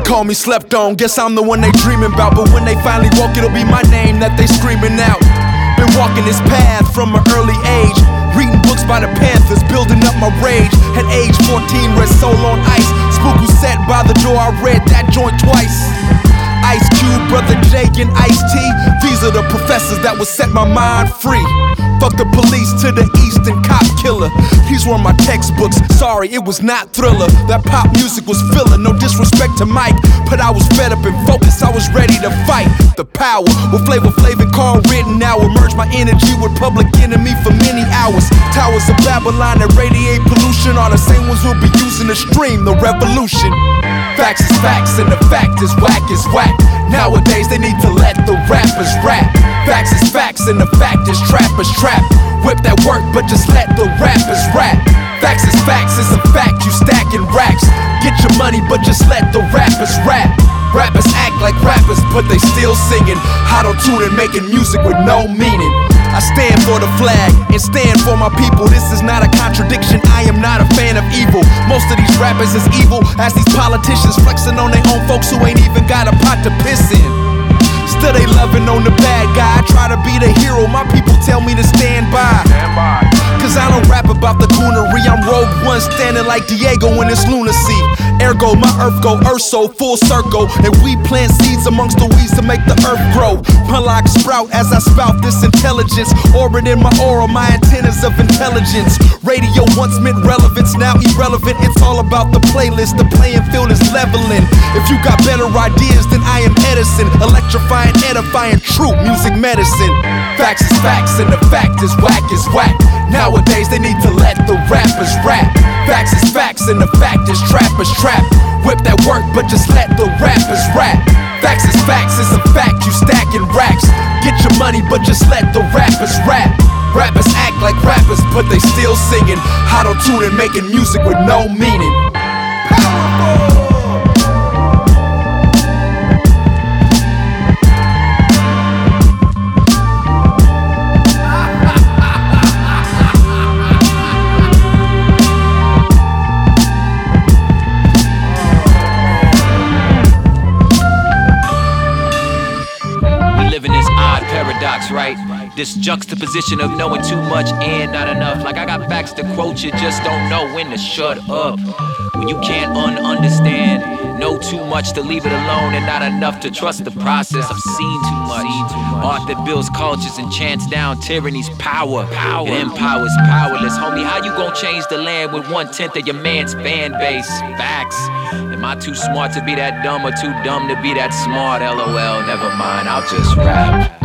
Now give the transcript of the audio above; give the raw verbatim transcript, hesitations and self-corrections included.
call me slept on, guess I'm the one they dreaming about. But when they finally walk, it'll be my name that they screaming out. Been walking this path from an early age, reading books by the Panthers, building up my rage. At age fourteen, read Soul on Ice. Spook who sat by the door, I read that joint twice. Ice Cube, Brother J, and Ice-T, these are the professors that would set my mind free. Fuck the police to the east and cop killer. These were my textbooks, sorry, it was not Thriller. That pop music was filler, no disrespect to Mike, but I was fed up and focused, I was ready to fight. The power, with Flavor Flav and Carl Ridden now, merge my energy with Public Enemy for many hours. Towers of Babylon that radiate pollution are the same ones we'll be using to stream the revolution. Facts is facts and the fact is whack is whack. Nowadays they need to let the rappers rap. Facts is facts and the fact is trappers trap. Whip that work but just let the rappers rap. Facts is facts, it's a fact, you stacking racks. Get your money but just let the rappers rap. Rappers act like rappers but they still singing auto-tune and making music with no meaning. I stand for the flag and stand for my people. This is not a contradiction, I am not a fan of evil. Most of these rappers is evil, as these politicians flexing on their own folks who ain't even got a pot to piss in. Still they loving on the bad guy, I try to be the hero, my people tell me to stand by. Stand by. Cause I don't rap about the coonery, I'm Rogue One standing like Diego in this lunacy. Ergo, my earth go Urso, full circle, and we plant seeds amongst the weeds to make the earth grow. Unlock sprout as I spout this intelligence, orbit in my aura, my antennas of intelligence. Radio once meant relevance, now irrelevant, it's all about the playlist, the playing field is leveling. If you got better ideas, then I am Edison, electrifying, edifying, true music medicine. Facts is facts and the fact is whack is whack. Nowadays they need to let the rappers rap. Facts is facts and the fact is trappers trap. Whip that work but just let the rappers rap. Facts is facts, it's a fact, you stacking racks. Get your money but just let the rappers rap. Rappers act like rappers but they still singing auto-tune and making music with no meaning. Powerful. Paradox, right? This juxtaposition of knowing too much and not enough. Like I got facts to quote, you just don't know when to shut up. When you can't un-understand, know too much to leave it alone and not enough to trust the process. I've seen too much. Art that builds cultures and chants down tyranny's power. Power. It empowers powerless. Homie, how you gon' change the land with one-tenth of your man's fan base? Facts. Am I too smart to be that dumb or too dumb to be that smart? LOL, never mind, I'll just rap.